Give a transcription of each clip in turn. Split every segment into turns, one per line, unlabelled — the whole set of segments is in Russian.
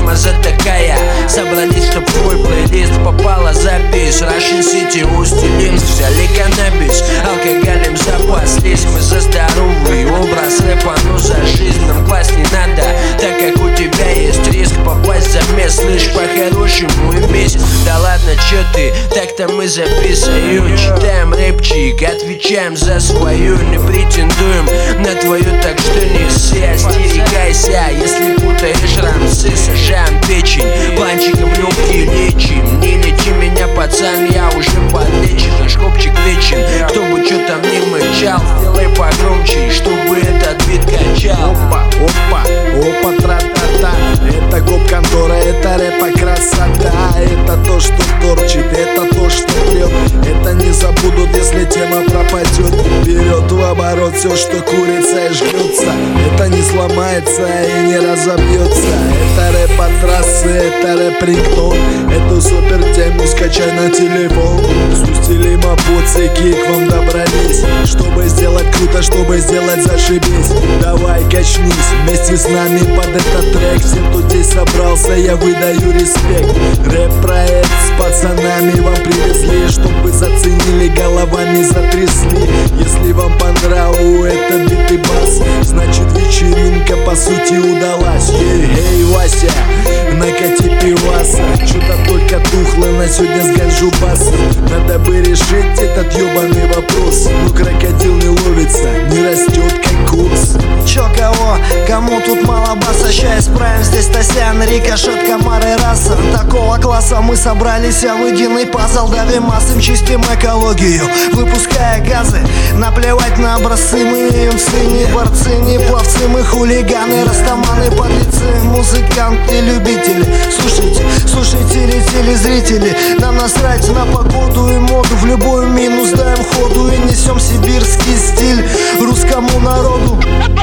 тормоза такая. Собрались, чтоб в твой плейлист попала запись. Russian City, Устилинск, взяли каннабис, алкоголем запаслись. Мы за здоровый образ рэпа, но за жизнь нам класть не надо, так как у тебя есть риск попасть за замес. Слышь, по-хорошему имись. Да ладно, чё ты, так-то мы записываем. Читаем рэпчик, отвечаем за свою. Не претендуем на твою, так что не ссы. Остерегайся, если путаешь рамсы. Сажаем печень, планчиком лёгкие лечим. Не лечи меня, пацан, я уже подлечен. Наш копчик вечен, кто бы чё там не мычал, сделай погромче, чтобы этот бит качал.
Опа, опа, опа, тра-та-та. Это гоп-контора, это рэпа красота. Это то, что торчит, это то, что прет. Это не забудут, если тема пропадет. Берет в оборот все, что курица и жгется. Это не сломается и не разобьется. Это рэп от трассы, это рэп-рингтон. Эту супер тему скачай на телефон. С стилем обоцики к вам добрались, чтобы сделать круто, чтобы сделать зашибись. Давай качнись вместе с нами под этот трек. Всем, кто здесь собрался, я выдаю респект. Рэп-проект с пацанами вам привезли, чтобы заценили, головами затрясли. Если вам понравился этот бит и бас, значит вечеринка по сути удалась. Эй, Вася, накати пиваса. Что-то только тухло, на сегодня сганжу баса. Надо бы решить этот ёбаный вопрос. Ну крокодил не ловится, не растет как курс.
Чё кого, кому тут мало баса? Ща исправим, здесь Тосян, Рикошет, Комар и Раса. Такого класса мы собрались, а в единый пазл давим массам, чистим экологию, выпуская газы. Наплевать на образцы, мы юнцы, не борцы, не пловцы. Мы хулиганы, растаманы, подлецы, музыканты, любители. Слушайте, слушайте, телезрители. Нам насрать на погоду и моду. В любую минус даем ходу и несем сибирский стиль русскому народу.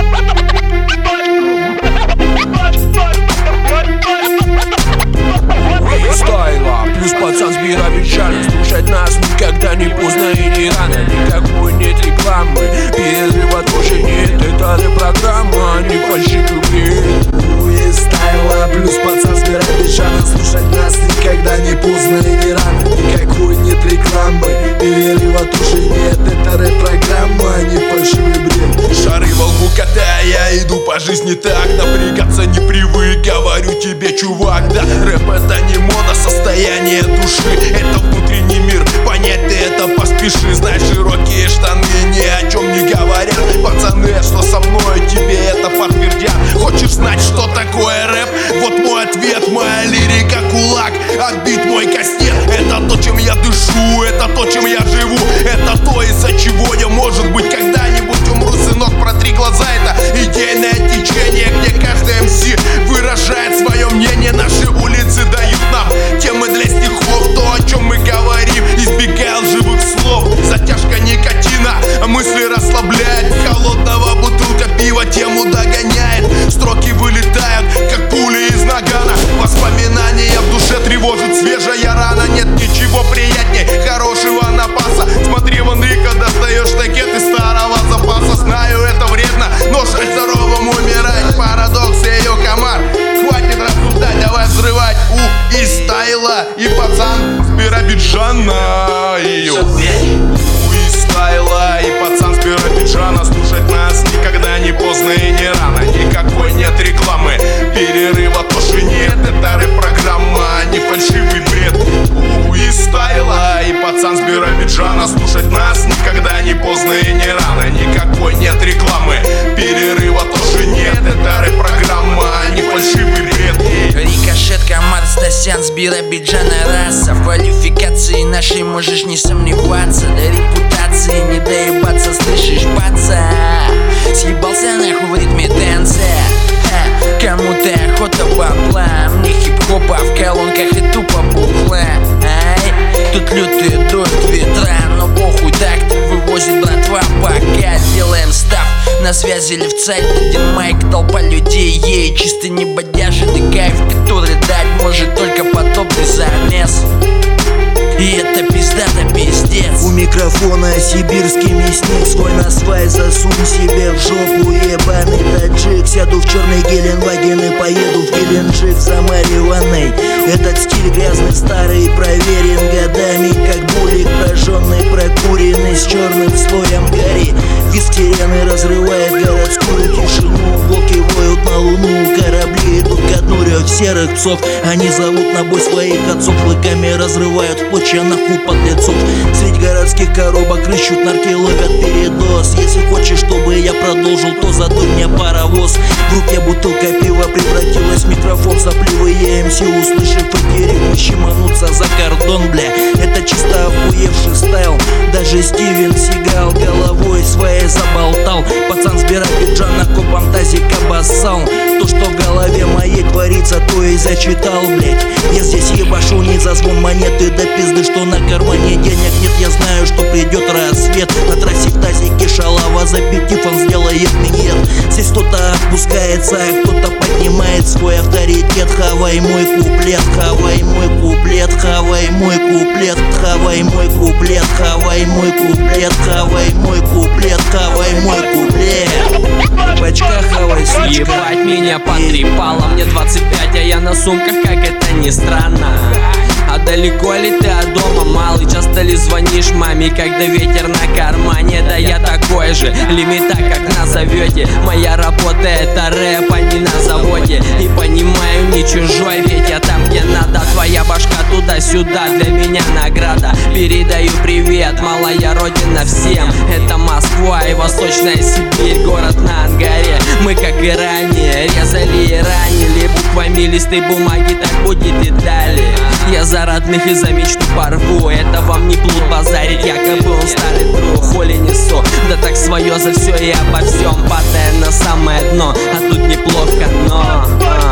Стайла, плюс пацан с Биробиджана. Слушать нас никогда не поздно и не рано. Никакой нет рекламы, перерыва тоже нет. Это рэп-программа, не фальшивый бред.
Стайла, плюс пацан с Биробиджана. Слушать нас никогда не поздно и не рано. Никакой нет рекламы, перерыва тоже нет. Это рэп-программа, не фальшивый бред.
Шары волну катая, иду по жизни так. Напрягаться не привык, говорю тебе, чувак. Да, рэп это не состояние души, это внутренний мир. Понять ты это поспеши. Знай, широкие штаны ни о чем не говорят. Пацаны, что со мной, тебе это подтвердят. Хочешь знать, что такое рэп? Вот мой ответ, моя лирика кулак, а бит мой кастет. Это то, чем я дышу, это то, чем я живу. Это то, из-за чего я, может быть, когда-нибудь умру. Сынок, протри глаза, это идейное течение, где каждый МС выражает свое мнение. Наши улицы дают нам темы для стихов, то, о чем мы говорим, избегая лживых слов. Затяжка никотина, мысли расслабляет. Холодного бутылка пива тему догоняет. Строки вылетают, как пули из нагана. Воспоминания в душе тревожит свежая рана. Нет ничего приятнее хорошего напаса. Смотри, вон Рика, достаешь штакет из старого запаса. Знаю, это вредно, но жаль здоровым умирать. Парадокс, ее комар. Хватит рассуждать, давай взрывать. И Стайла, и пацан с Биробиджана. И Стайла, и пацан с Биробиджана. Слушать нас никогда не поздно и не рано. Никакой нет рекламы, перерыва тоже нет. Это рэп-программа, не фальшивый бред. И Стайла, и пацан с Биробиджана. Слушать нас никогда не поздно и не рано. Никакой нет рекламы, перерыва тоже нет. Это рэп-программа, не фальшивый бред.
Рикошет, Комар, Стасян с Биробиджана. Раса, в квалификации нашей можешь не сомневаться. До репутации не доебаться, слышишь, пацан? Съебался нахуй в ритме танца. Кому-то охота бабла, мне хип-хопа в колонках и тупо бухла. Ай, тут лютый дует ветра, но похуй, так вывозит братва. Пока делаем став, на связи левцайт, один майк, толпа людей. Ей чисто не бодяженный кайф, который дать может только подобный замес. и это пиздата пиздец.
У микрофона сибирский мясник, свой насвай засунь себе в жопу, ебаный таджик. Сяду в черный Геленваген и поеду в Геленджик за марихуаной. Этот стиль грязный, старый, проверен годами, как булик прожженный, прокуренный с черным слоем гори. Визг сирены разрывает городскую тишину, волки воют на луну, корабли идут ко дну, рев серых псов. Они зовут на бой своих отцов, клыками разрывают в клочья нахуй подлецов. Средь городских коробок рыщут нарки, ловят передоз. Если хочешь, чтобы я продолжил, то задуй мне паровоз. В руке бутылка пива превратилась в микрофон сопливый ЕМС, услышав эти ритмы, щемануться за кордон, бля. Это чисто охуевший стайл, даже Стивен Сигал головой своей заболтал. Пацан сбирай пиджак, на копом тазик обоссал. То, что в голове моей творится, то и зачитал, блять. Я здесь ебашу не за звон монеты, да пизды, что на кармане денег нет. Я знаю, что придет рассвет, на трассе в тазике шалава запитив, он сделает минет. Здесь кто-то опускается, а кто-то поднимает свой авторитет. Хавай мой куплет, хавай мой куплет, хавай мой куплет, хавай мой куплет, хавай мой куплет, хавай мой куплет, хавай мой куплет.
Бачка хавай, сучка. Ебать, меня потрепало, мне 25, а я на сумках, как это ни странно. А далеко ли ты от дома, малый? Часто ли звонишь маме, когда ветер на кармане? Да я такой же, лимита, как назовете. Моя работа это рэп, а не на заводе. И понимаю, не чужой, ведь я там, где надо. Твоя башка туда-сюда, для меня награда. Передаю привет, малая родина всем. Это Москва и Восточная Сибирь, город на Ангаре. Мы, как и ранее, резали и ранили буквами листы бумаги, так будет и далее. Я за родных и за мечту порву, это вам не блуд базарить, якобы он старый друг. Хули несу, да так свое за все и обо всем, падая на самое дно, а тут неплохо, но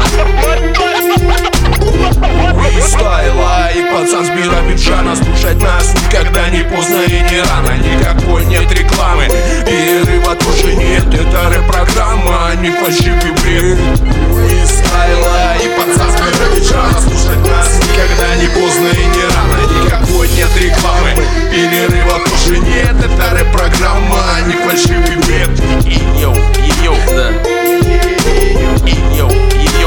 Стайла и пацан сбира пиджана, слушать нас никогда не поздно и не рано. Никакой нет рекламы, перерыва тоже нет. Это рэп-программа, а не фальшивый бред. Стайла и пацан сбира пиджана, слушать нас никогда не поздно и не рано. Никакой нет рекламы, перерыва тоже нет. Это рэп-программа, а не фальшивый бред. И-йоу, и-йоу, да. И-йоу, и-йоу.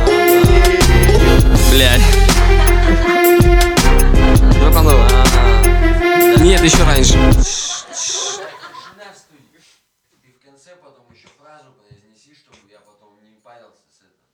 блядь. Нет, еще раньше.
Ты в конце потом еще фразу произнеси, чтобы я потом не парился с этим.